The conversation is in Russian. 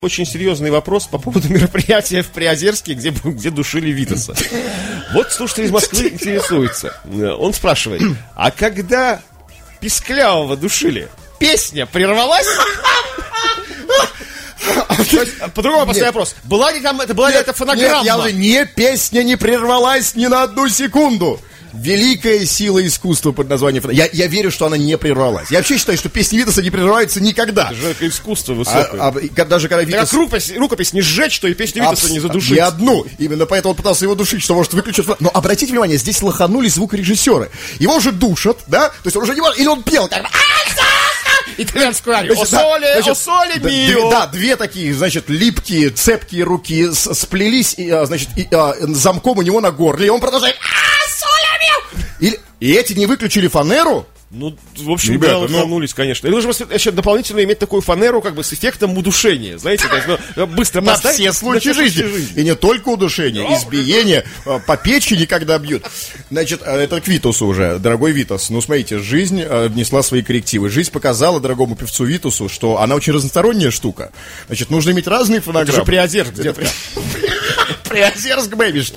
Очень серьезный вопрос по поводу мероприятия в Приозерске, где душили Витаса. Вот слушатель из Москвы интересуется. Он спрашивает, а когда Писклявого душили, песня прервалась? По-другому поставлю вопрос. Была ли это фонограмма? Песня не прервалась ни на одну секунду. Великая сила искусства под названием... Я верю, что она не прервалась. Я вообще считаю, что песни Витаса не прерываются никогда. Это же искусство высокое. Даже когда Витас... Как рукопись не сжечь, что и песню Витаса не задушить. Не одну. Именно поэтому он пытался его душить, что может выключить... Но обратите внимание, здесь лоханули звукорежиссеры. Его же душат, да? То есть он уже не может... Или он пел так... Итальянскую арию. О соле мио. Да, две такие, значит, липкие, цепкие руки сплелись, значит, замком у него на горле. И он продолжает... И эти не выключили фанеру? Ну, в общем, ребята, лоханулись, конечно. И нужно еще дополнительно иметь такую фанеру, как бы, с эффектом удушения. Знаете, то есть, быстро на все случаи жизни. И не только удушение, избиение, по печени, когда бьют. Значит, это к Витасу уже, дорогой Витас. Ну, смотрите, жизнь внесла свои коррективы. Жизнь показала дорогому певцу Витасу, что она очень разносторонняя штука. Значит, нужно иметь разные фонограммы. Это же Приозерск где-то. Приозерск, бэби.